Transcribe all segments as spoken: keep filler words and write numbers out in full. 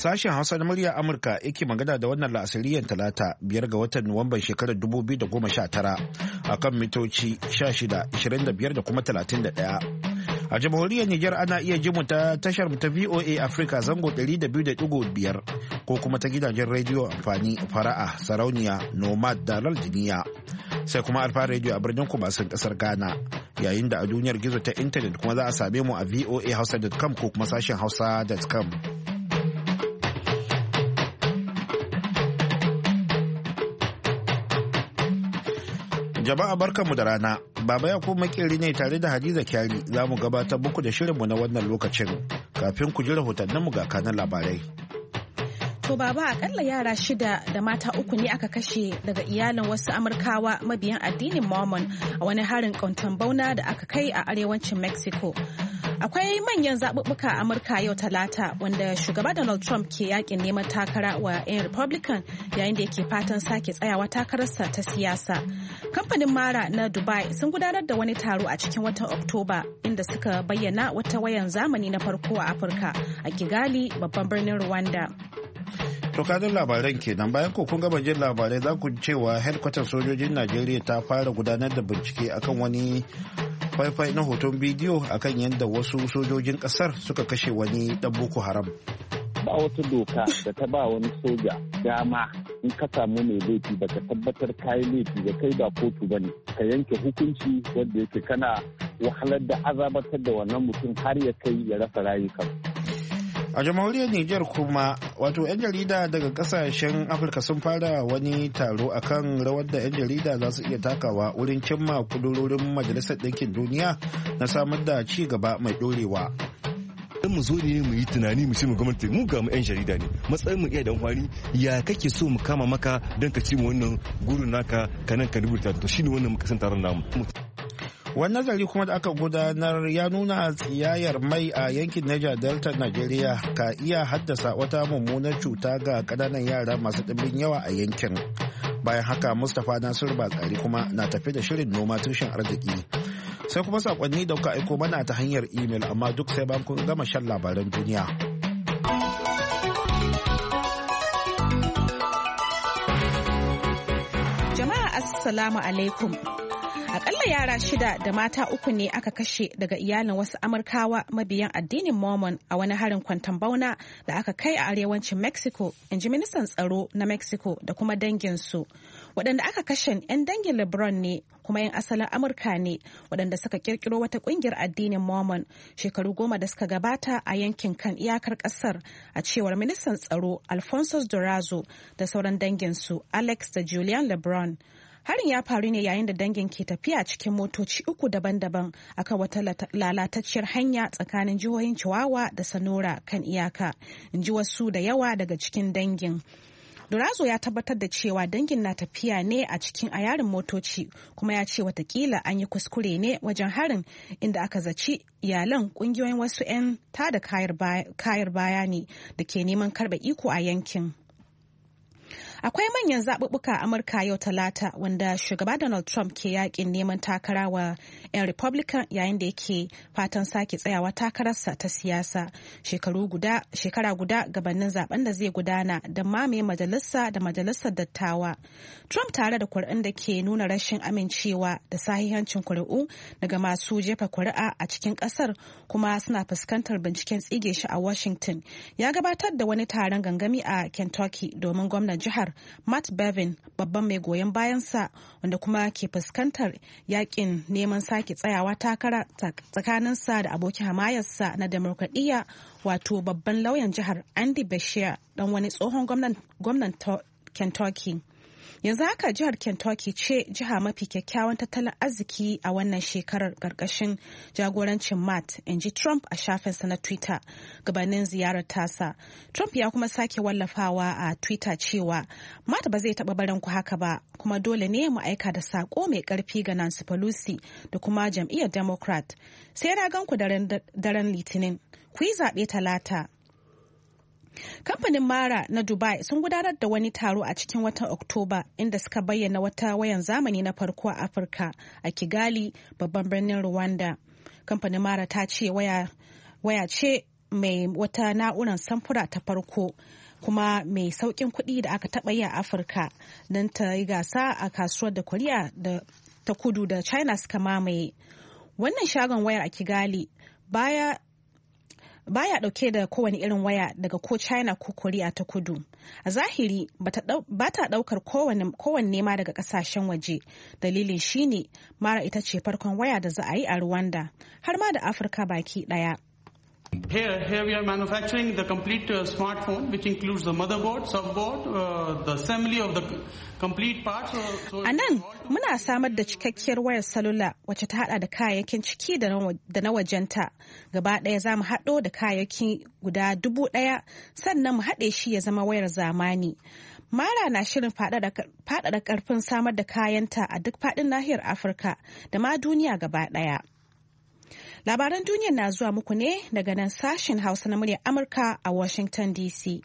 Sashen Hausa na murya Amurka yake magana da wannan la'asariyan talata biyar ga watan Nuwamban shekarar dubu biyu da goma sha tara a kan mitoci sha shida, ishirin da biyar da kuma talatin da ɗaya. A jamhuriyar Nijar ana iya jimu ta tashar ta V O A Africa zango ɗari da biyu da ɗigo biyar ko kuma ta gidajen rediyo amfani fara'a sarauniya nomad da lardiniya sai kuma alfa rediyo a birnin kumasin kasar Ghana yayin da a duniyar gizo ta intanet kuma za a same mu a voa hausa dot com ko kuma sashen hausa dot com. Jama'a barkanmu da rana, Baba Yakubu Makeri ne tare da Hadiza Kyari za mu gabatar muku da shirinmu na wannan lokacin kafin ku ji rahotanninmu ga kanan labarai. To Baba, akalla yara shida da mata uku ne aka kashe daga iyalin wasu Amurkawa mabiyan addinin Mormon a wani harin kwanton bauna da aka kai a arewacin Mexico. Akwai manyan zaɓuɓɓuka a Amurka yau Talata wanda shugaba Donald Trump ke yakin neman takara wa 'yan Republican yayin da yake fatan sake tsayawa takararsa ta siyasa. Kamfanin Mara na Dubai sun gudanar da wani taro a cikin watan Oktoba inda suka bayyana wata wayan zamani na farko a Afirka a Kigali, babban birnin Rwanda. To kanin labaran kenan bayan ko kun gama jin labarai za ku cewa headquarter sojojin Najeriya ta fara gudanar da bincike akan wani faifai na hoton bidiyo akan yadda wasu sojojin kasar suka kashe wani dan Boko Haram. Ba wata doka da ta ba wani soja dama in ka samu mai laifi baka tabbatar kayi laifi da kai ba kotu bane ka yanke hukunci wanda yake kana wahalar da azabatar da wannan mutum har ya kai ya rasa rayuka. A jamhuriyar Nijar kuma wato 'yan jarida daga kasashen Afirka sun fara wani taro akan rawar da 'yan jarida za su iya takawa wurin cimma kudurorin Majalisar Ɗinkin Duniya na samar da ci gaba mai ɗorewa. Dan mu zo ne mu yi tunani mu ce mu gwamnati mu ga mu 'yan jarida ne matsayin mu iya dan kwari ya kake so mu kama maka don ka ci mu wannan gurin naka kanan ka rubuta to shine wannan muka san taron namu. Wani nazari kuma da aka gudanar ya nuna tsiyayar mai a yankin Niger Delta Najeriya ka iya haddasa wata mummunar cuta ga ƙananan yara masu ɗimbin yawa a yankin. Bayan haka Mustapha Nasiru Batsari kuma na tafi da shirin noma tushen arziki. Sai kuma sakonni da kuka aiko mana ta hanyar imel amma duk sai ban kun gama shan labaran duniya. Jama'a assalamu alaikum. Akalla yara shida da mata uku ne aka kashe daga iyalin wasu Amurkawa mabiyan addinin Mormon a wani harin kwanton bauna da aka kai a arewacin Mexico, in ji ministan tsaro na Mexico da kuma danginsu. Waɗanda aka kashe 'yan dangin LeBron ne kuma 'yan asalin Amurka ne waɗanda suka kirkiro wata ƙungiyar addinin Mormon shekaru goma da suka gabata a yankin kan iyakar ƙasar, a cewar ministan tsaro Alfonso Durazo da sauran danginsu Alex da Julian LeBron. Harin ya faru ne yayin da dangin ke tafiya cikin motoci uku daban-daban akan wata lalatacciyar hanya tsakanin jihohin Chihuahua da Sonora kan iyaka, in ji wasu da yawa daga cikin dangin. Durazo ya tabbatar da cewa dangin na tafiya ne a cikin ayarin motoci kuma ya ce watakila an yi kuskure ne wajen harin inda aka zaci iyalan kungiyoyin wasu 'yan tada kayar baya ne da ke neman karɓe iko a yankin. Akwai manyan zaɓuɓɓuka a Amurka yau Talata wanda shugaba Donald Trump ke yakin neman takara wa 'yan Republican yayin da yake fatan sake tsayawa takararsa ta siyasa shekara guda gabanin zaben da zai gudana da mamaye majalisa da majalisar dattawa. Trump tare da kuri'un da ke nuna rashin amincewa da sahihancin kuri'u daga masu jefa kuri'a a cikin ƙasar kuma suna fuskantar binciken tsige shi a Washington, ya gabatar da wani taron gangami a Kentucky domin gwamnan jihar Matt Bevin, babban mai goyon bayansa wanda kuma ke fuskantar yakin neman sake tsayawa takara tsakaninsa da abokin hamayarsa na demokradiyya wato babban lauyan jihar Andy Beshear dan wani tsohon gwamnan Kentucky. Yanzu haka jihar Kentucky ce jiha mafi kyakkyawan tattalin arziki a wannan shekarar karkashin jagorancin Matt, in ji Trump a shafinsa na Twitter gabanin ziyarar tasa. Trump ya kuma sake wallafawa a Twitter cewa Matt ba zai taɓa barin ku haka ba, kuma dole ne mu aika da saƙo mai ƙarfi ga Nancy Pelosi da kuma jam'iyyar Democrat. Sai na gan ku daren Litinin, ku yi zaɓe Talata. Kamfanin Mara na Dubai sun gudanar da wani taro a cikin watan Oktoba inda suka bayyana wata wayan zamani na farko a Afirka a Kigali, babban birnin Rwanda. Kamfanin Mara ta ce waya, waya ce mai wata na'urar samfura ta farko kuma mai sauƙin kuɗi da aka taɓa yi a Afirka don ta yi gasa a kasuwar da Koriya da ta kudu da China suka mamaye. Wannan shagon wayar a Kigali baya baya dauke da kowane irin waya daga ko China ko Koriya ta kudu. A zahiri ba ta daukar kowanne ma daga kasashen waje. Dalilin shine Mara ita ce farkon waya da za a yi a Rwanda har ma da Afirka baki daya. Here, here we are manufacturing the complete uh, smartphone, which includes the motherboard, subboard, uh, the assembly of the complete parts. Uh, so a nan muna samar da cikakkiyar wayar salula wacce ta hada da kayayyakin ciki da na wajenta. Gaba ɗaya za mu haɗo da kayayyaki guda dubu ɗaya sannan mu haɗe shi ya zama wayar zamani. Mara na shirin faɗaɗa ƙarfin samar da kayanta a duk faɗin nahiyar Afirka da ma duniya gaba ɗaya. Labaran duniya na zuwa muku ne daga nan sashen Hausa na muryar Amurka a Washington D C.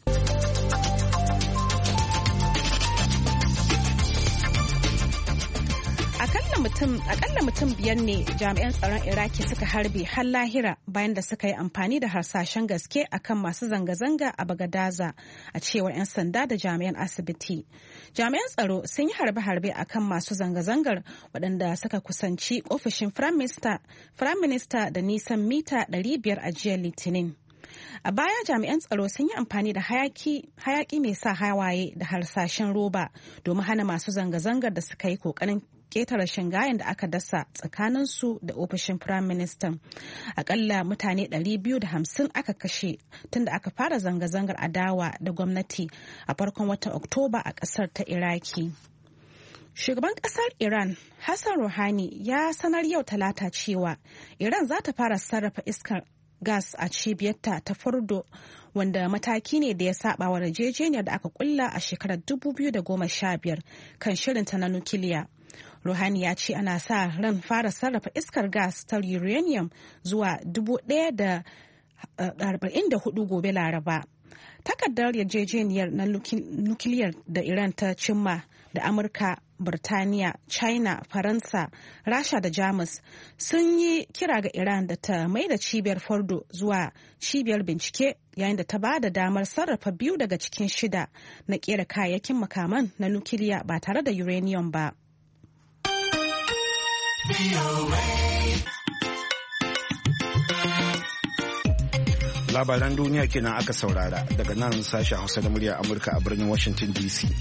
Akalla mutum biyar ne jami'an tsaron Iraki suka harbe har lahira bayan da suka yi amfani da harsashen gaske akan masu zanga-zanga a Bagadaza a cewar 'yan sanda da jami'an asibiti. Jami'an tsaro sun yi harbe-harbe akan masu zanga-zangar waɗanda suka kusanci ofishin Firaminista da nisan mita ɗari biyar a jiya Litinin. A baya jami'an tsaro sun yi amfani da hayaki mai sa hawaye da harsashen roba domin hana masu zanga-zangar da suka yi kokarin ketare shingayen da aka dasa tsakaninsu da ofishin Firayim Ministan. Akalla mutane ɗari biyu da hamsin aka kashe tun da aka fara zanga-zangar adawa da gwamnati a farkon watan Oktoba a ƙasar ta Iraki. Shugaban ƙasar Iran, Hassan Rouhani, ya sanar yau Talata cewa Iran za ta fara sarrafa iskar gas a cibiyarta ta Fordo, wanda mataki ne da ya saba wa yarjejeniyar da aka kulla a shekarar dubu biyu da goma sha biyar kan shirinta na nukiliya. Rouhani ya ce ana sa ran fara sarrafa iskar gas ta uranium zuwa dubu ɗaya da arba'in da hudu gobe Laraba. Takardar yarjejeniyar na nukiliyar da Iran ta cimma da Amurka, Birtaniya, China, Faransa, Rasha da Jamus sun yi kira ga Iran da ta mai da cibiyar Fordo zuwa cibiyar bincike yayin da ta ba da damar sarrafa biyu daga cikin shida na kera kayayyakin makaman na nukiliya ba tare da uranium ba. Labaran duniya kenan aka saurara daga nan sashen Hausa da muryar Amurka a birnin Washington D C.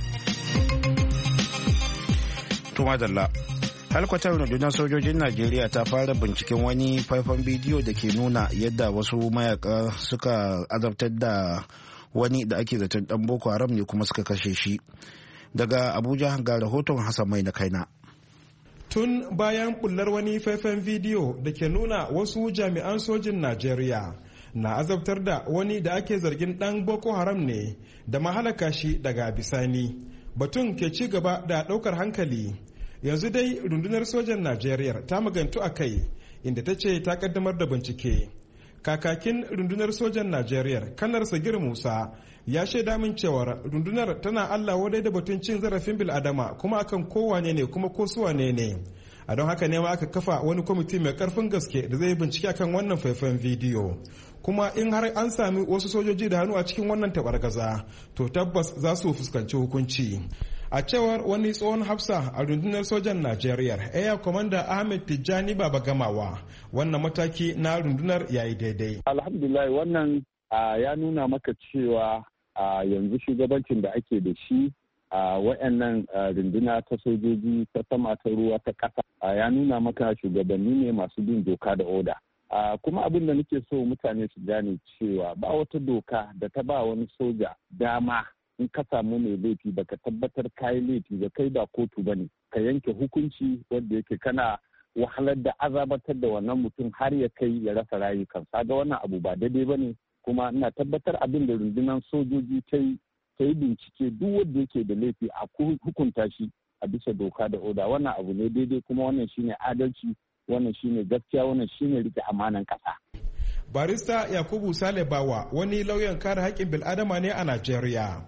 Tuma Dalla. Halkwatar rundunar sojojin Najeriya ta fara binciken wani faifan bidiyo da ke nuna yadda wasu mayaka suka azabtar da wani da ake zaton dan Boko Haram ne kuma suka kashe shi. Daga Abuja ga rahoton Hassan Mai na kaina. Tun bayan bullar wani faifan bidiyo da ke nuna wasu jami'an sojin Najeriya na azabtar da wani da ake zargin dan Boko Haram ne da mahalaka shi daga bisani. Batun ke ci gaba da daukar hankali. Yanzu dai rundunar sojan Najeriya ta magantu a kai inda ta ce ta kaddamar da bincike. Kakakin rundunar sojan Najeriya Kanar Sagir Musa ya shaida min cewar rundunar tana Allah wadai da batun cin zarafin bil'adama kuma akan kowane ne kuma ko suwane ne. A don haka ne ma aka kafa wani kwamiti mai karfin gaske da zai bincike akan wannan faifan bidiyo. Kuma in har an sami wasu sojoji da hannu a cikin wannan tabargaza to tabbas za su fuskanci hukunci. A cewar wani tsohon hafsa a rundunar sojan Najeriya, Air Commander Ahmed Tijjani Baba Gamawa, wannan mataki na rundunar yayi daidai. Alhamdulillah wannan ya nuna maka cewa yanzu shugabancin da ake da shi a wayannan runduna ta sojoji ta sama ta ruwa ta ƙasa ya nuna maka shugabanni ne masu bin doka da oda. Kuma abin da nake so mutane su gane cewa ba wata doka da ta ba wani soja dama in ka samu mai laifi baka tabbatar kayi laifi ba kai ba kotu bane ka yanke hukunci wanda yake kana wahalar da azabatar da wannan mutum har ya kai ya rasa rayukansa. Ga wannan abu ba daidai bane kuma ina tabbatar abin da rundunar sojoji ta yi ta yi bincike duk wanda yake da laifi a hukunta shi a bisa doka da oda. Wannan abu ne daidai kuma wannan shine adalci, wannan shine gaskiya, wannan shine rike amanan kasa. Barista Yakubu Sale Bawa wani lauyan kare haƙƙin bil'adama ne a Najeriya.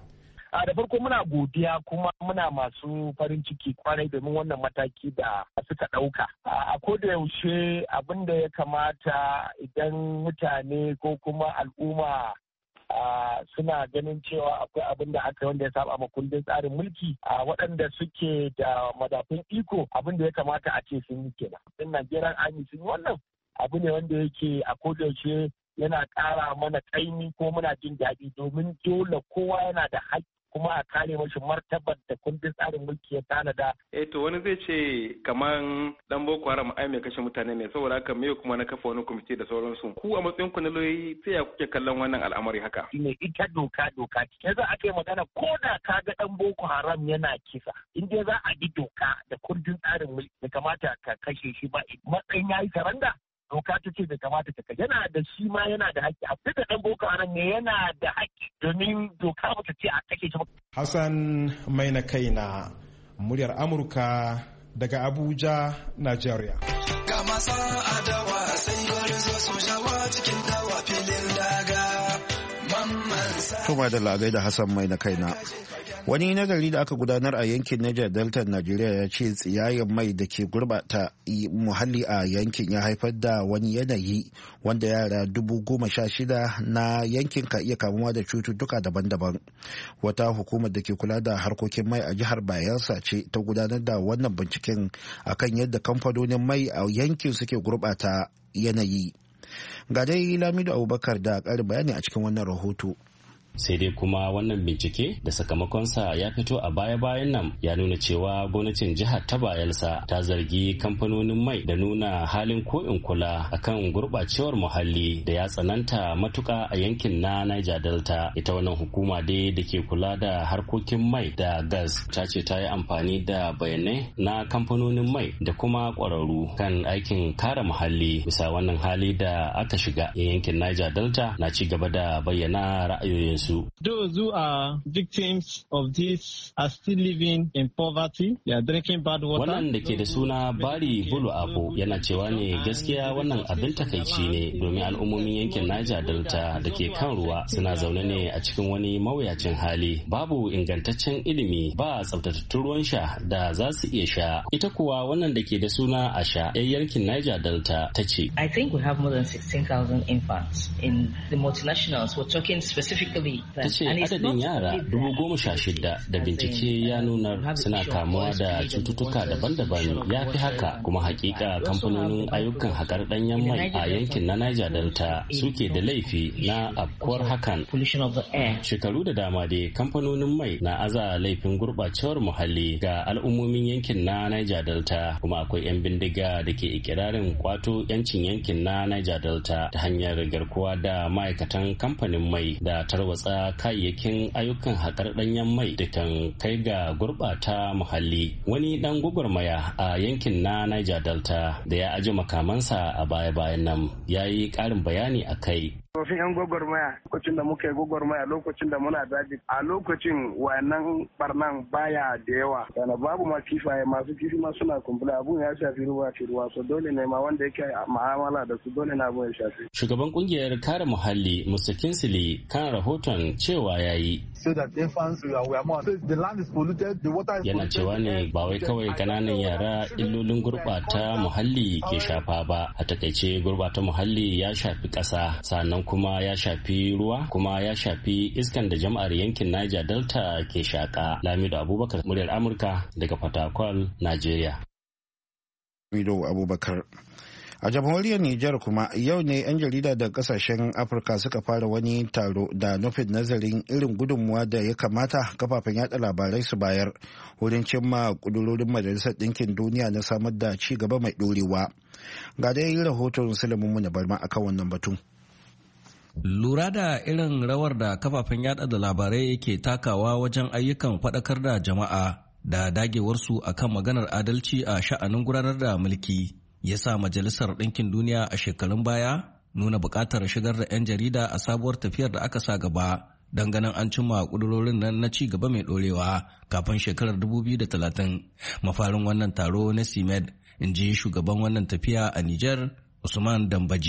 A da farko muna godiya kuma muna masu farin ciki kwarai domin wannan mataki da suka ɗauka. A koda yaushe abin da ya kamata idan mutane ko kuma al'umma suna ganin cewa akwai abin da aka wanda ya saba ma kundin tsarin mulki a waɗanda suke da madafun iko abin da ya kamata a ce sun yi kenan. Din Najeriya Army sun yi wannan abu ne wanda yake a koda yaushe yana ƙara mana ƙaimi ko muna jin daɗi domin dole kowa yana da haƙƙi kuma a kare mashi martabar da kundin tsarin mulki ya tanada. Eh to wani zai ce kaman dan Boko Haram ai mai kashe mutane ne saboda haka me kuma na kafa wani kwamiti da sauransu. Ku a matsayin ku na lauyoyi sai ya kuke kallon wannan al'amari haka? Shine ita doka doka ce. Yanzu aka yi magana ko da ka ga dan Boko Haram yana kisa. In dai za a bi doka da kundin tsarin mulki da kamata ka kashe shi ba matsayin yayi saranda. Doka ta ce da kamata ta yana da shi ma yana da haƙƙi a fita ɗan Boko Haram ne yana da haƙƙi domin doka ba ta ce a kashe shi ba. Hassan mai na kaina muryar Amurka daga Abuja, Najeriya. Ga masu adawa sai bari zo sojawa cikin dawa filin daga. Tuma da lagai da Hassan mai na kaina. Wani nazari da aka gudanar a yankin Niger Delta Najeriya ya ce tsiyayen mai da ke gurbata muhalli a yankin ya haifar da wani yanayi wanda yara dubu goma sha shida na yankin ka iya kamuwa da cututtuka daban-daban. Wata hukumar da ke kula da harkokin mai a jihar Bayelsa ce ta gudanar da wannan binciken akan yadda kamfanonin mai a yankin suke gurbata yanayi. Ga dai Lamido Abubakar da ƙarin bayani a cikin wannan rahoto. Sai dai kuma wannan bincike da sakamakonsa ya fito a baya-bayan nan ya nuna cewa gwamnatin jihar ta Bayelsa ta zargi kamfanonin mai da nuna halin ko'in kula akan gurɓacewar muhalli da ya tsananta matuka a yankin na Niger Delta. Ita wannan hukuma dai da ke kula da harkokin mai da gas ta ce ta yi amfani da bayanai na kamfanonin mai da kuma ƙwararru kan aikin kare muhalli bisa wannan hali da aka shiga yankin Niger Delta na ci gaba da bayyana ra'ayoyin su. Those who are victims of this are still living in poverty. They are drinking bad water. Wannan da ke da suna Bari Bulu Abu yana cewa ne gaskiya wannan abin takaici ne domin al'ummomin yankin Niger Delta da ke kan ruwa suna zaune ne a cikin wani mawuyacin hali. Babu ingantaccen ilimi ba tsaftatattun ruwan sha da za su iya sha. Ita kuwa wannan da ke da suna Asha yan yankin Niger Delta ta ce. I think we have more than sixteen thousand infants in the multinationals. We're talking specifically ta ce adadin yara dubu goma sha shida da bincike ya nuna suna kamuwa da cututtuka daban-daban ya fi haka kuma hakika kamfanonin ayyukan haƙar ɗanyen mai a yankin na Niger Delta suke da laifi na afkuwar hakan. Shekaru da dama dai kamfanonin mai na aza laifin gurɓacewar muhalli ga al'ummomin yankin na Niger Delta kuma akwai 'yan bindiga da ke ikirarin kwato 'yancin yankin na Niger Delta ta hanyar garkuwa da ma'aikatan kamfanin mai da tarwatsa kayayyakin ayyukan haƙar ɗanyen mai da kan kai ga gurɓata muhalli. Wani ɗan gwagwarmaya a yankin na Niger Delta da ya aji makamansa a baya-bayan nan ya yi ƙarin bayani a kai. Tsofin 'yan gwagwarmaya lokacin da muka yi gwagwarmaya lokacin da muna daji a lokacin wayannan barnan baya da yawa yana babu ma kifaye masu kifi ma suna kumbula abun ya shafi ruwa fi ruwa so dole ne ma wanda yake ma'amala da su dole na abun ya shafi. Shugaban kungiyar kare muhalli Musa Kinsili kan rahoton cewa ya yi. Yana cewa ne ba wai kawai kananan yara illolin gurɓata muhalli ke shafa ba a takaice gurɓata muhalli ya shafi ƙasa sannan kuma ya shafi ruwa kuma ya shafi iskan da jama'ar yankin Niger Delta ke shaka. Lamido Abubakar muryar Amurka daga Fatakwal, Najeriya. Lamido Abubakar. A jamhuriyar Nijar kuma yau ne 'yan jarida da kasashen Afirka suka fara wani taro da nufin nazarin irin gudunmuwa da ya kamata kafafen yada labarai su bayar wurin cimma kudurorin Majalisar Ɗinkin Duniya na samar da ci gaba mai ɗorewa. Ga dai rahoton Sulaiman Muna Barma akan wannan batun. Lura da irin rawar da kafafen yada da labarai ke takawa wajen ayyukan faɗakar da jama'a da dagewarsu akan maganar adalci a sha'anin gudanar da mulki ya sa Majalisar Ɗinkin Duniya a shekarun baya nuna buƙatar shigar da 'yan jarida a sabuwar tafiyar da aka sa gaba don ganin an cimma ƙudurorin nan na ci gaba mai ɗorewa kafin shekarar dubu biyu da talatin. Mafarin wannan taro na C I M E D in ji shugaban wannan tafiya a Nijar Usman Dambaji.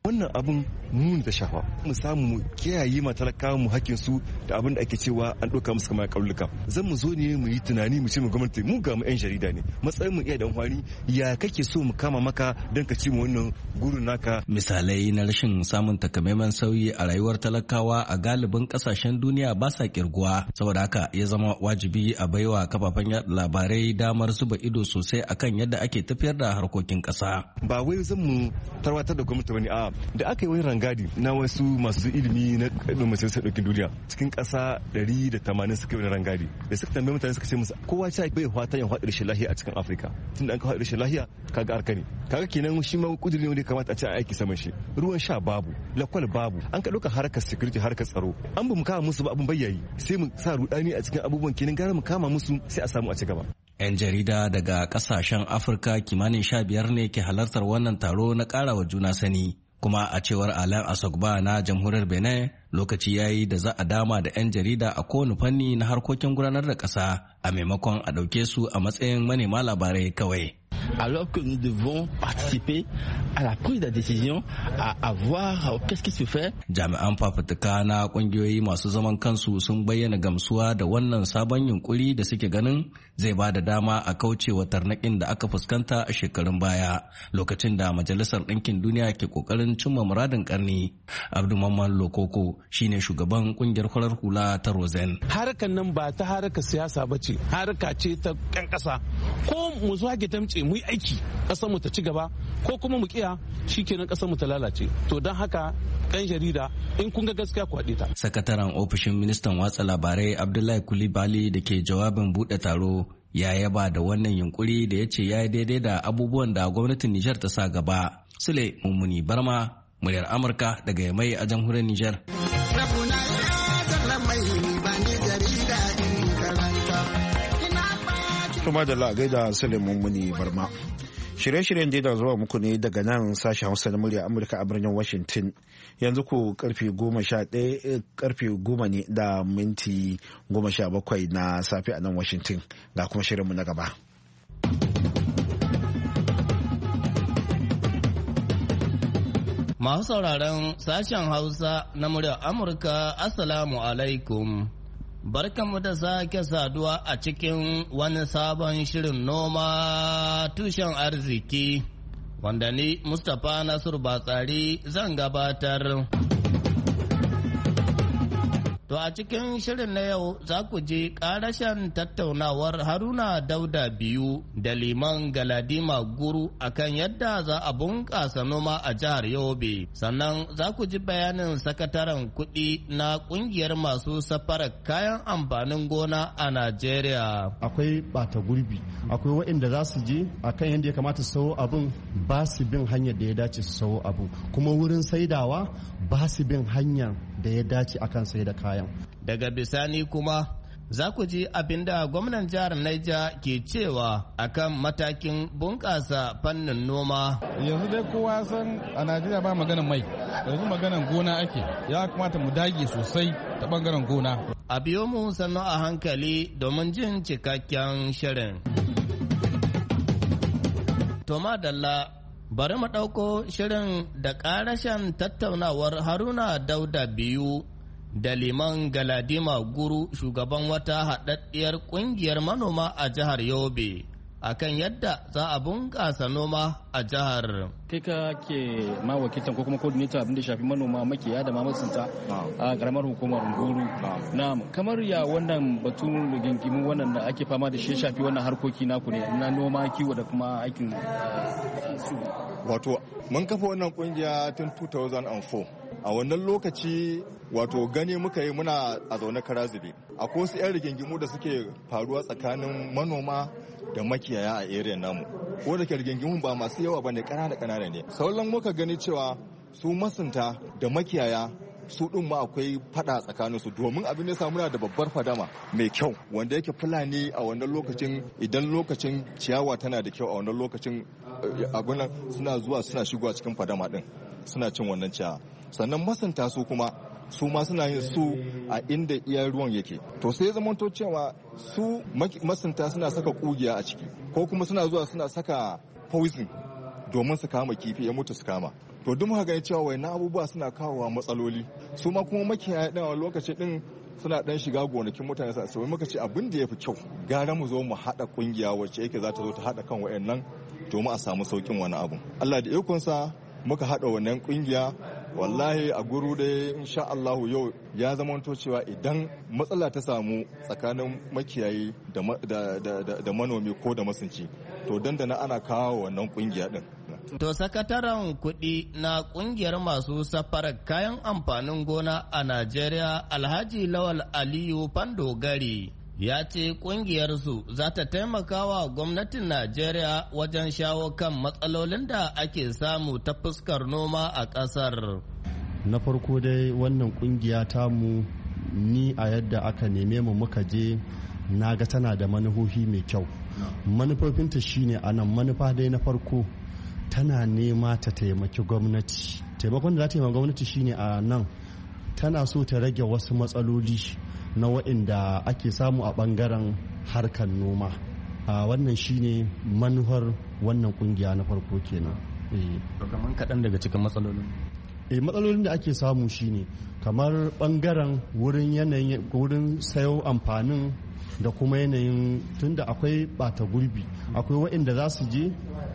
wannan abun mun da shafa mu samu kiyaye ma talakawa mu hakkin su da abin da ake cewa an ɗauka musu kamar kauluka zan mu zo ne mu yi tunani mu ce mu gwamnati mu ga mu yan jarida ne matsayin mu iya da amfani ya kake so mu kama maka don ka ci mu wannan gurin naka. Misalai na rashin samun takamaiman sauyi a rayuwar talakawa a galibin kasashen duniya ba sa kirguwa saboda haka ya zama wajibi a baiwa kafafen yaɗa labarai damar zuba ido sosai akan yadda ake tafiyar da harkokin ƙasa. Ba wai zan mu tarwatar da gwamnati bane a da aka yi wani rangadi na wasu masu ilimi na majalisar ɗaukin duniya cikin ƙasa ɗari da tamanin suka yi wani rangadi da suka tambaye mutane suka ce musu kowa ce bai fatan ya faɗi rashin lahiya a cikin Afirka tunda an ka faɗi rashin lahiya kaga arka ne kaga kenan shi ma kudiri ne wanda ya kamata a ce a aiki saman shi ruwan sha babu lakwal babu an ka ɗauka harkar security harkar tsaro an ba mu kama musu ba abin bayyayi sai mu sa rudani a cikin abubuwan kenan gara mu kama musu sai a samu a ci gaba. 'Yan jarida daga kasashen Afirka kimanin sha biyar ne ke halartar wannan taro na ƙarawa juna sani. Kuma a cewar Alain Asogba na jamhuriyar Benin lokaci ya yi da za a dama da 'yan jarida a kowane fanni na harkokin gudanar da ƙasa a maimakon a ɗauke su a matsayin manema labarai kawai. Alors que nous devons participer à la prise de décision, à, à voir qu'est-ce qui se fait. Jami'an fafutuka na kungiyoyi masu zaman kansu sun bayyana gamsuwa da wannan sabon yunkuri da suke ganin zai ba da dama a kauce wa tarnaƙin da aka fuskanta a shekarun baya lokacin da Majalisar Ɗinkin Duniya ke ƙoƙarin cimma muradin ƙarni. Abdu Mamman Lokoko shine shugaban kungiyar farar hula ta Rosen. Harkar nan ba ta harkar siyasa ba ce, harka ce ta ƴan ƙasa. Ko mu zo hake tamce mu yi aiki ƙasar mu ta ci gaba ko kuma mu kiya shikenan ƙasar mu ta lalace. To don haka ɗan jarida in kun ga gaskiya ku haɗe ta. Sakataren ofishin ministan watsa labarai Abdullahi Kulibali da ke jawabin buɗe taro ya yaba da wannan yunkuri da ya ce ya yi daidai da abubuwan da gwamnatin Nijar ta sa gaba. Sule Mummuni Barma, muryar Amurka daga Yamai a jamhuriyar Nijar. Kuma da la'agai da Sule Mummuni Barma. Shirye-shiryen da zuwa muku ne daga nan sashen Hausa na muryar Amurka a birnin Washington. Yanzu ku karfe goma sha ɗaya karfe goma ne da minti goma sha bakwai na safe a nan Washington. Ga kuma shirinmu na gaba. Masu sauraron sashen Hausa na muryar Amurka, Assalamu alaikum. Barkanmu da sake saduwa a cikin wani sabon shirin noma tushen arziki, wanda ni Mustapha Nasiru Batsari zan gabatar. To a cikin shirin na yau za ku ji ƙarashen tattaunawar Haruna Dauda biyu da Liman Galadima Guru akan yadda za a bunƙasa noma a jihar Yobe. Sannan za ku ji bayanin sakataren kuɗi na ƙungiyar masu safarar kayan amfanin gona a Najeriya. Akwai ɓata gurbi, akwai waɗanda za su je akan yadda ya kamata su sayo abin ba su bin hanyar da ya dace su sayo abu, kuma wurin saidawa ba su bin hanyar da ya dace akan sai da kayan. Daga bisani kuma za ku ji abin da gwamnan jihar Niger ke cewa akan matakin bunƙasa fannin noma. Yanzu dai kowa san a Najeriya ba maganan mai, yanzu maganan gona ake, ya kamata mu dage sosai ta bangaren gona. A biyo mu sannu a hankali domin jin cikakken shirin. Toma Dalla, bari mu ɗauko shirin da ƙarashen tattaunawar Haruna Dauda biyu da Liman Galadima Guru, shugaban wata haɗaɗɗiyar ƙungiyar manoma a jihar Yobe, akan yadda za a bunƙasa noma a jihar. Kai ka ke ma wakiltan ko kuma coordinator abin da shafi manoma makiya da mamasinta a karamar hukumar Nguru. Na kamar ya wannan batun rigingimu wannan da ake fama da shi shafi wannan harkoki naku ne na noma, kiwo da kuma aikin su. Wato mun kafa wannan kungiya tun two thousand four. A wannan lokaci wato gani muka yi muna a zaune kara zube. Akwai wasu 'yan rigingimu da suke faruwa tsakanin manoma da makiyaya a area namu. Ko da ke rigingimun ba masu yawa bane, ƙanana ƙanana ne. Sauran muka gani cewa su masunta da makiyaya su ɗin ma akwai fada tsakanin su, domin abin da ya muna da babbar fadama mai kyau wanda yake Fulani a wannan lokacin, idan lokacin ciyawa tana da kyau a wannan lokacin abin suna zuwa suna shigowa cikin fadama din suna cin wannan ciyawa. Sannan masunta su kuma su ma suna yin su a inda iya ruwan yake. To sai zamanto cewa su masunta suna saka kugiya a ciki ko kuma suna zuwa suna saka poison domin su kama kifi ya mutu su kama. to duk muka gani cewa wayannan abubuwa suna kawowa matsaloli su ma kuma makiyaya din a lokaci din suna dan shiga gonakin mutane sai muka ce abin da yafi kyau gara mu zo mu hada kungiya wacce yake za ta zo ta hada kan wayannan domin a samu saukin wani abu. Allah da ikonsa muka hada wannan kungiya wallahi a guru dai insha Allah yau ya zamanto cewa idan matsala ta samu tsakanin makiyayi da manomi ko da masunci to dandana ana kawo wannan kungiya din. To sakataren kuɗi na ƙungiyar masu safarar kayan amfanin gona a Najeriya Alhaji Lawal Aliyu Fandogari ya ce ƙungiyarsu za ta taimaka wa gwamnatin Najeriya wajen shawo kan matsalolin da ake samu ta fuskar noma a ƙasar. Na farko dai wannan ƙungiya tamu ni a yadda aka neme mu muka je na ga tana da manufofi mai kyau. Manufofinta shine anan manufa dai na farko tana nema ta taimaki gwamnati. Taimakon da za ta yi gwamnati shine a nan tana so ta rage wasu matsaloli na waɗanda ake samu a ɓangaren harkar noma. A wannan shine manufar wannan kungiya na farko kenan. Kamar kaɗan daga cikin matsalolin. E matsalolin da ake samu shine kamar ɓangaren wurin yanayin wurin sayo amfanin da kuma yanayin tunda akwai ɓata gurbi akwai waɗanda za su je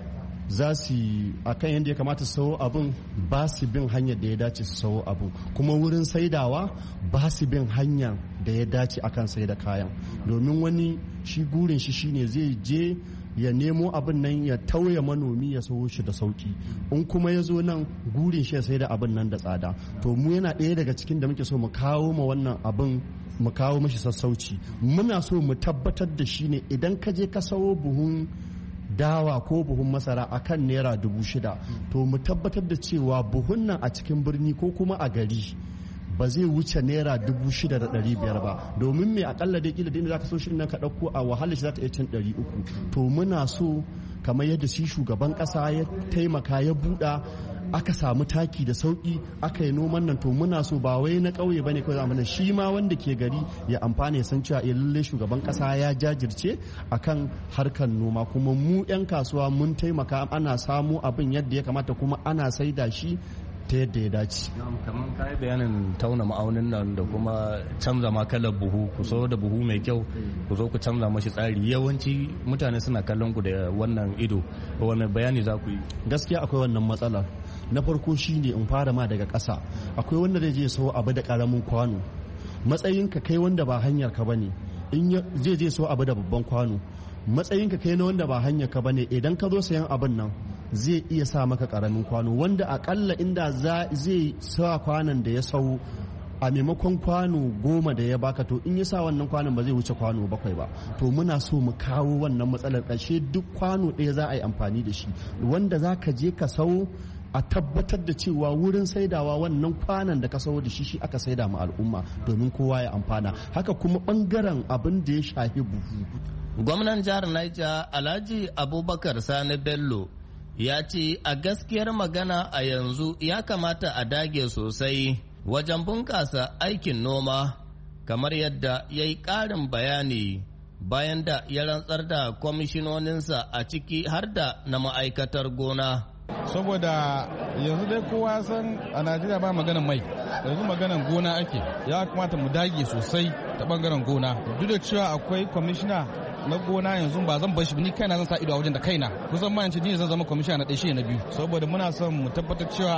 za su a kan yadda ya kamata su sayo abin ba su bin hanyar da ya dace su sayo abin kuma wurin saidawa ba su bin hanyar da ya dace akan sai da kayan domin wani shi gurin shi shine zai je ya nemo abin nan ya tauye manomi ya sayo shi da sauki in kuma ya zo nan gurin shi ya sai da abin nan da tsada to mu yana ɗaya daga cikin da muke so mu kawo ma wannan abin mu kawo mashi sassauci muna so mu tabbatar da shi ne idan ka je ka sayo buhun dawa ko buhun masara akan naira dubu shida to mu tabbatar da cewa buhun nan a cikin birni ko kuma a gari ba zai wuce naira dubu shida da ɗari biyar ba domin mai akalla da kila da za ka so shirin nan ka ɗauko a wahalar shi za ta iya cin ɗari uku to muna so kamar yadda shi shugaban ƙasa ya taimaka ya buɗa aka samu taki da sauki aka yi noman nan to muna so ba wai na ƙauye bane kawai zamanin shi ma wanda ke gari ya amfana ya san cewa eh lalle shugaban ƙasa ya jajirce akan harkar noma kuma mu 'yan kasuwa mun taimaka ana samu abin yadda ya kamata kuma ana saida shi ta yadda ya dace. Kamar kayi bayanin tauna ma'aunin nan da kuma canza ma kalar buhu ku so da buhu mai kyau ku zo ku canza mashi tsari yawanci mutane suna kallon ku da wannan ido wannan bayani za ku yi. Gaskiya akwai wannan matsalar na farko shine in fara ma daga ƙasa akwai wanda zai je so abu da ƙaramin kwano matsayinka kai wanda ba hanyar ka bane in zai je so abu da babban kwano matsayinka kai na wanda ba hanyar ka bane idan ka zo sayan abin nan zai iya sa maka karamin kwano wanda akalla inda zai sa kwanon da ya sau a maimakon kwano goma da ya baka to in ya sa wannan kwanon ba zai wuce kwano bakwai ba to muna so mu kawo wannan matsalar ƙarshe duk kwano ɗaya za a yi amfani da shi wanda za ka je ka sau a tabbatar da cewa wurin saidawa wannan kwanan da ka sau da shi shi aka saida ma al'umma domin kowa ya amfana haka kuma bangaren abin da ya shafi buhu. Gwamnan jihar Niger Alhaji Abubakar Sani Bello ya ce a gaskiyar magana a yanzu ya kamata a dage sosai wajen bunƙasa aikin noma kamar yadda ya yi ƙarin bayani bayan da ya rantsar da kwamishinoninsa a ciki har da na ma'aikatar gona. Saboda yanzu dai kowa san a Najeriya ba maganan mai yanzu maganan gona ake ya kamata mu dage sosai ta bangaren gona duk da cewa akwai kwamishina na gona yanzu ba zan bar shi ni kaina zan sa ido a wajen da kaina kusan ma yanci ni zan zama kwamishina na ɗaya shi na biyu saboda muna son mu tabbatar cewa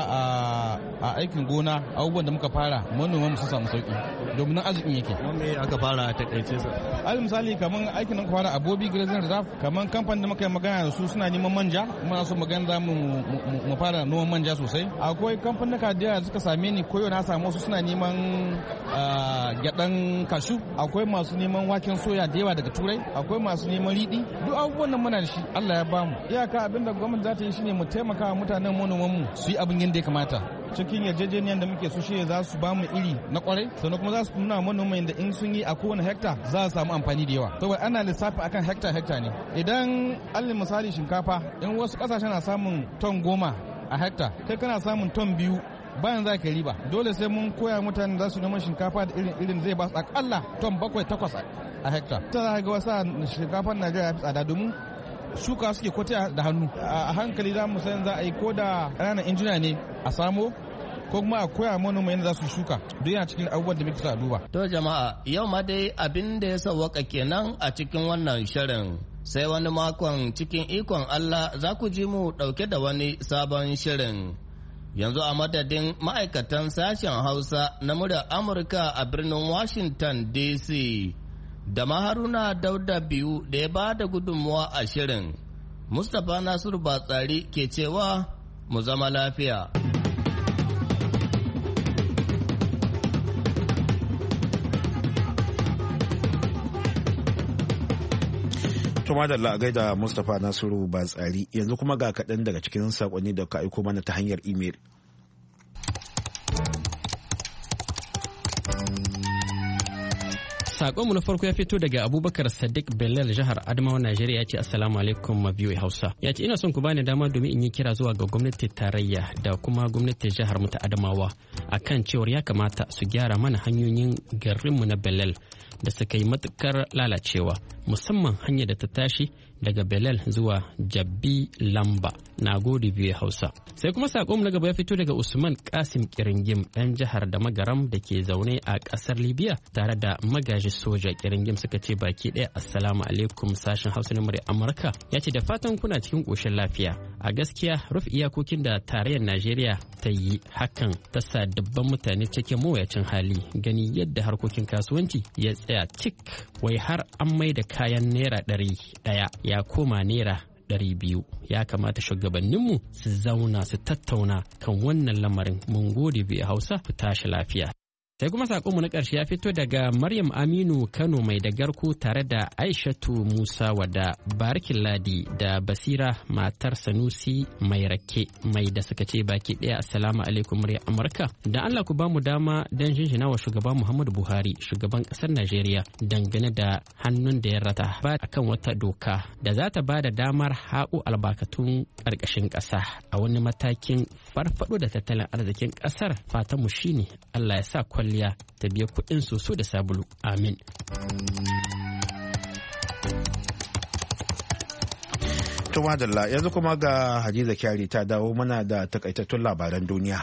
a aikin gona abubuwan da muka fara manoman mu su samu sauki domin nan arzikin yake. Me aka fara a takaice sa? Al misali kaman aikin da muka fara a Bobi Grazing Reserve kaman kamfanin da muka yi magana da su suna neman manja muna so magana za mu mu fara noman manja sosai. Akwai kamfanin da suka same ni koyo na samu wasu suna neman gyaɗan kashu akwai masu neman waken soya da yawa daga turai akwai masu neman riɗi duk abubuwan nan muna da shi Allah ya bamu iyaka abinda gwamnati za ta yi shine mu taimaka wa mutanen manoman mu su yi abin yadda ya kamata cikin yarjejeniyar da muke so shi za su bamu iri na kwarai sannan kuma za su nuna manoman da in sun yi a kowane hekta za su samu amfani da yawa saboda ana lissafi akan hekta hekta ne idan alli misali shinkafa in wasu kasashen na samun ton goma a hekta kai kana samun ton biyu bayan za ka riba dole sai mun koya mutane za su neman shinkafa da irin irin zai ba su akalla ton bakwai takwas a hekta ta za ga wasa shinkafar Najeriya ya fi tsada domin shuka suke kwata da hannu a hankali za mu san za a yi ko da ƙananan injina ne a samo ko kuma a koya manoma yadda za su shuka duk yana cikin abubuwan da muke sa duba. To jama'a yau ma dai abin da ya sauwaka kenan a cikin wannan shirin. Sai wani makon cikin ikon Allah za ku ji mu ɗauke da wani sabon shirin. Yanzu a madadin ma'aikatan sashen Hausa na muryar Amurka a birnin Washington D C da Haruna Dauda biyu da ya ba da gudunmuwa a shirin. Mustapha Nasiru Batsari ke cewa mu zama lafiya. Tuma da la'agai da Mustapha Nasiru Batsari yanzu kuma ga kaɗan daga cikin saƙonni da ka aiko mana ta hanyar imel. Sakonmu na farko ya fito daga Abubakar Sadiq Belal jihar Adamawa Najeriya ya ce Assalamu alaikum ma biyu Hausa. Ya ce ina son ku bani dama domin in yi kira zuwa ga gwamnatin tarayya da kuma gwamnatin jihar mu ta Adamawa akan cewar ya kamata su gyara mana hanyoyin garinmu na Belal da suka yi matukar lalacewa musamman hanyar da ta tashi daga Belal zuwa Jabbi Lamba. Na gode biyu Hausa. Sai kuma sakon na gaba ya fito daga Usman Kasim Kiringim ɗan jihar da Magaram da ke zaune a ƙasar Libya tare da magaji soja Kiringim suka ce baki ɗaya Assalamu alaikum sashen Hausa na murya Amurka. Ya ce da fatan kuna cikin ƙoshin lafiya. A gaskiya rufe iyakokin da tarayyar Najeriya ta yi hakan ta sa dubban mutane cikin mawuyacin hali gani yadda harkokin kasuwanci ya tsaya cik wai har an mai da kayan naira ɗari ɗaya ya koma naira ɗari biyu. Ya kamata shugabanninmu su zauna su tattauna kan wannan lamarin. Mun gode biyu Hausa ku tashi lafiya. Sai kuma sakonmu na ƙarshe ya fito daga Maryam Aminu Kano mai da garku tare da Aishatu Musa wada Barkin Ladi da Basira matar Sanusi mai rake mai da suka ce baki ɗaya Assalamu alaikum murya Amurka. Da Allah ku bamu dama don jinjina wa shugaba Muhammadu Buhari shugaban ƙasar Najeriya dangane da hannun da ya rata ba akan wata doka da za ta ba da damar haƙo albarkatun ƙarƙashin ƙasa a wani matakin farfaɗo da tattalin arzikin ƙasar. Fatanmu shine Allah ya sa kwalliya ta biya kuɗin soso da sabulu. Amin. Tuma Dalla yanzu kuma ga Hadiza Kyari ta dawo mana da takaitattun labaran duniya.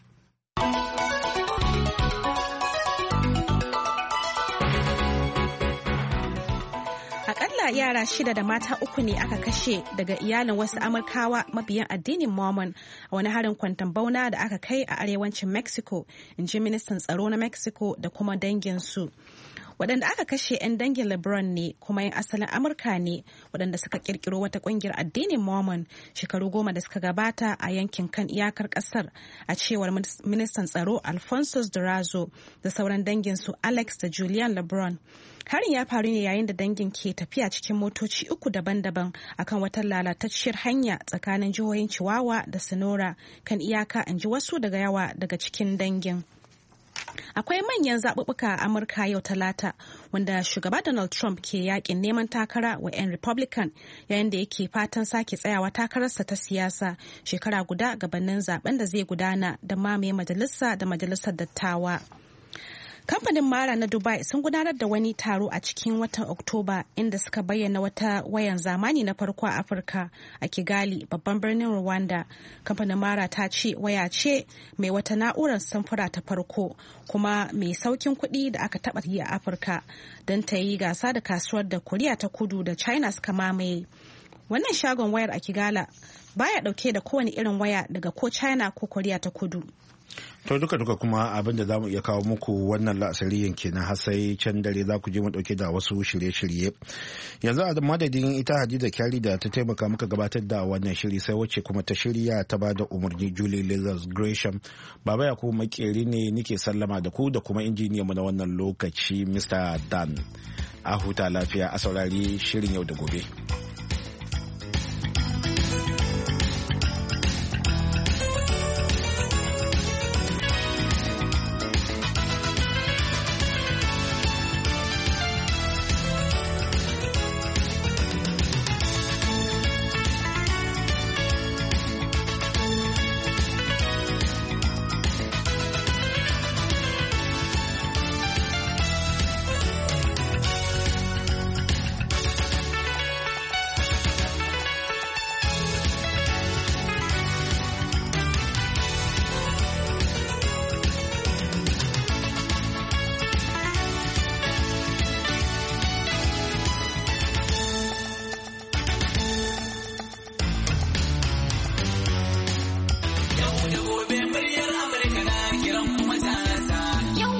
Yara shida da mata uku ne aka kashe daga iyalin wasu Amurkawa mabiyan addinin Mormon a wani harin kwanton bauna da aka kai a arewacin Mexico, in ji ministan tsaro na Mexico da kuma danginsu. Waɗanda aka kashe 'yan dangin LeBron ne kuma 'yan asalin Amurka ne waɗanda suka kirkiro wata ƙungiyar addinin Mormon shekaru goma da suka gabata a yankin kan iyakar ƙasar, a cewar ministan tsaro Alfonso Durazo da sauran danginsu Alex da Julian LeBron. Harin ya faru ne yayin da dangin ke tafiya cikin motoci uku daban-daban akan wata lalatacciyar hanya tsakanin jihohin Chihuahua da Sonora kan iyaka, in ji wasu daga yawa daga cikin dangin. Akwai manyan zaɓuɓɓuka a Amurka yau Talata wanda shugaba Donald Trump ke yakin neman takara wa 'yan Republican yayin da yake fatan sake tsayawa takararsa ta siyasa shekara guda gabanin zaben da zai gudana da mamaye majalisa da majalisar dattawa. Kamfanin Mara na Dubai sun gudanar da wani taro a cikin watan Oktoba inda suka bayyana wata wayan zamani na farko a Afirka a Kigali, babban birnin Rwanda. Kamfanin Mara ta ce waya ce mai wata na'urar samfura ta farko kuma mai saukin kuɗi da aka taɓa yi a Afirka don ta yi gasa da kasuwar da Koriya ta Kudu da China suka mamaye. Wannan shagon wayar a Kigala baya ɗauke da kowane irin waya daga ko China ko Koriya ta Kudu. To duka duka kuma abin da zamu iya kawo muku wannan la'asariyan kenan har sai can dare za ku je mu dauke da wasu shirye-shirye. Yanzu a madadin ita Hadiza Kyari da ta taimaka muka gabatar da wannan shiri, sai wacce kuma ta shirya ta ba da umarni Julie Lazarus Gresham. Baba ya kuma makeri ne nike sallama da ku da kuma injiniyan mu na wannan lokaci Mister Dan. A huta lafiya, a saurari shirin yau da gobe.